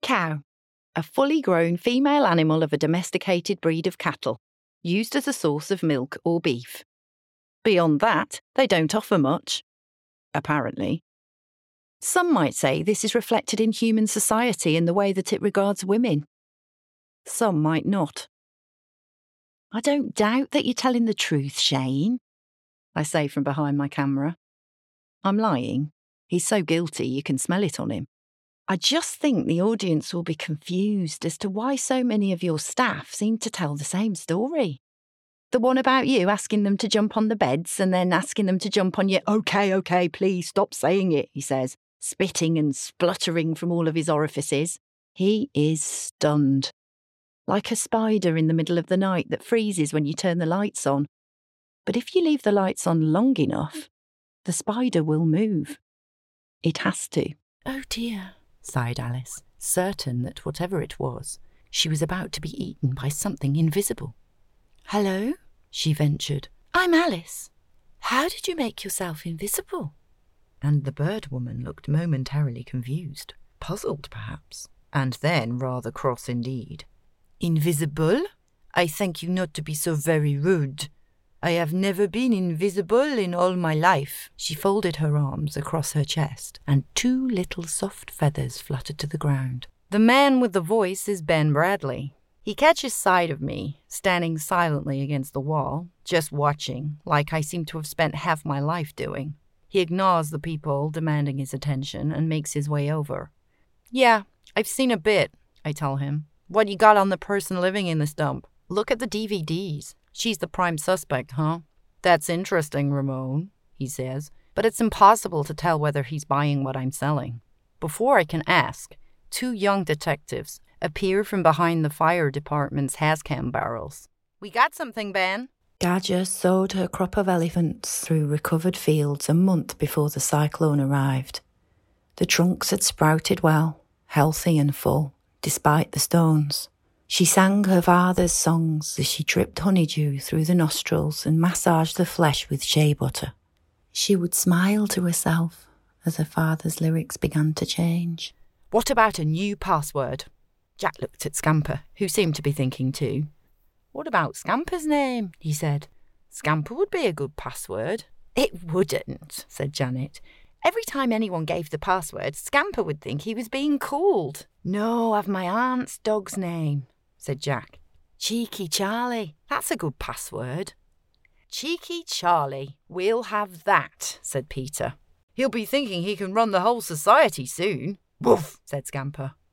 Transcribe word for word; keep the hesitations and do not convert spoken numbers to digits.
Cow, a fully grown female animal of a domesticated breed of cattle, used as a source of milk or beef. Beyond that, they don't offer much. Apparently. Some might say this is reflected in human society in the way that it regards women. Some might not. I don't doubt that you're telling the truth, Shane, I say from behind my camera. I'm lying. He's so guilty you can smell it on him. I just think the audience will be confused as to why so many of your staff seem to tell the same story. The one about you asking them to jump on the beds and then asking them to jump on your okay, okay, please stop saying it, he says, spitting and spluttering from all of his orifices. He is stunned. Like a spider in the middle of the night that freezes when you turn the lights on. But if you leave the lights on long enough, the spider will move. It has to. Oh dear, sighed Alice, certain that whatever it was, she was about to be eaten by something invisible. Hello, she ventured. I'm Alice. How did you make yourself invisible? And the bird woman looked momentarily confused, puzzled perhaps, and then rather cross indeed. Invisible? I thank you not to be so very rude. I have never been invisible in all my life. She folded her arms across her chest, and two little soft feathers fluttered to the ground. The man with the voice is Ben Bradley. He catches sight of me, standing silently against the wall, just watching, like I seem to have spent half my life doing. He ignores the people demanding his attention and makes his way over. Yeah, I've seen a bit, I tell him. What you got on the person living in this dump? Look at the D V Ds. She's the prime suspect, huh? That's interesting, Ramon, he says, but it's impossible to tell whether he's buying what I'm selling. Before I can ask, two young detectives appear from behind the fire department's hazcam barrels. We got something, Ben. Gadger sowed her crop of elephants through recovered fields a month before the cyclone arrived. The trunks had sprouted well, healthy and full, despite the stones. She sang her father's songs as she dripped honeydew through the nostrils and massaged the flesh with shea butter. She would smile to herself as her father's lyrics began to change. What about a new password? Jack looked at Scamper, who seemed to be thinking too. What about Scamper's name? He said. Scamper would be a good password. It wouldn't, said Janet. Every time anyone gave the password, Scamper would think he was being called. No, I've my aunt's dog's name, said Jack. Cheeky Charlie. That's a good password. Cheeky Charlie. We'll have that, said Peter. He'll be thinking he can run the whole society soon. Woof, said Scamper.